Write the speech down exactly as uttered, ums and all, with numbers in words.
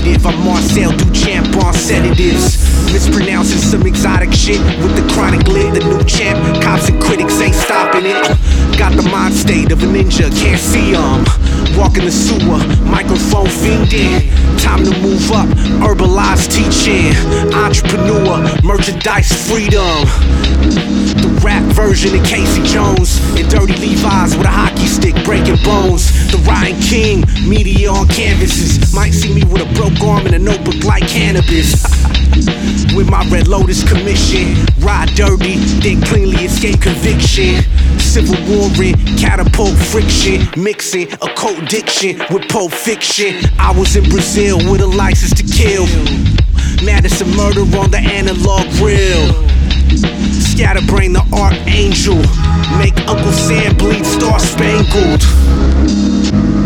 repetitive. I'm Marcel Duchamp on sedatives, mispronouncing some exotic shit with the chronic lid. The new champ, cops and critics ain't stopping it. Got the mind state of a ninja, can't see 'em. Walking the sewer, microphone fiending. Time to move up, herbalized teaching. Entrepreneur, merchandise freedom. The rap version of Casey Jones and Dirty Levi's with a hockey stick breaking bones. The Ryan King, media on canvases. Might see me with a broke arm and a notebook like cannabis. With my Red Lotus commission, ride dirty, then cleanly escape conviction. Civil warring, catapult friction, mixing occult diction with Pulp Fiction. I was in Brazil with a license to kill. Madison murder on the analog reel. Scatterbrain the archangel, make Uncle Sam bleed star spangled.